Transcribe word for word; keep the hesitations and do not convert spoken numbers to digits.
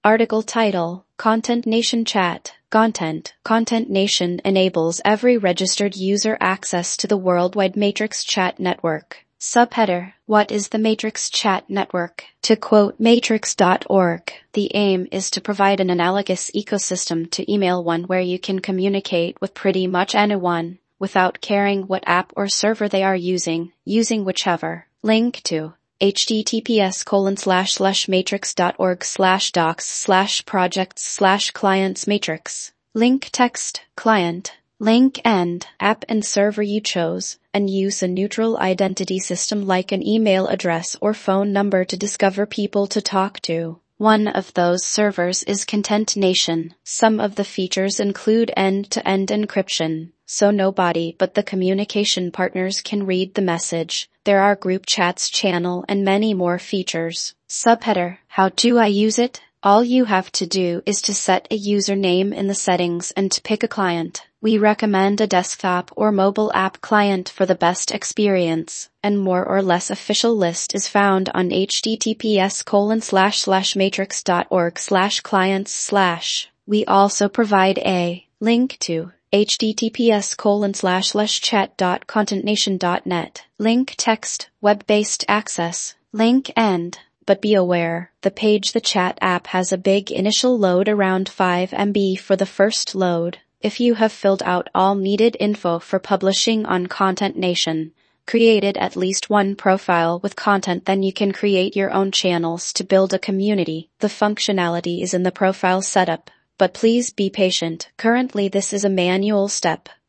Article title: Content Nation Chat. Content. Content Nation enables every registered user access to the worldwide Matrix Chat Network. Subheader: What is the Matrix Chat Network? To quote matrix dot org, the aim is to provide an analogous ecosystem to email, one where you can communicate with pretty much anyone, without caring what app or server they are using, using whichever. Link to https colon slash slash matrix dot org slash docs slash projects slash clients matrix. Link text, client, link end, app and server you chose, and use a neutral identity system like an email address or phone number to discover people to talk to. One of those servers is Content Nation. Some of the features include end-to-end encryption, so nobody but the communication partners can read the message. There are group chats, channel, and many more features. Subheader: How do I use it? All you have to do is to set a username in the settings and to pick a client. We recommend a desktop or mobile app client for the best experience, and more or less official list is found on https colon slash slash matrix dot org slash clients slash. We also provide a link to https colon slash slash chat dot contentnation dot net. Link text, web-based access. Link end. But be aware, the page the chat app has a big initial load, around five megabytes for the first load. If you have filled out all needed info for publishing on Content Nation, created at least one profile with content, then you can create your own channels to build a community. The functionality is in the profile setup, but please be patient. Currently this is a manual step.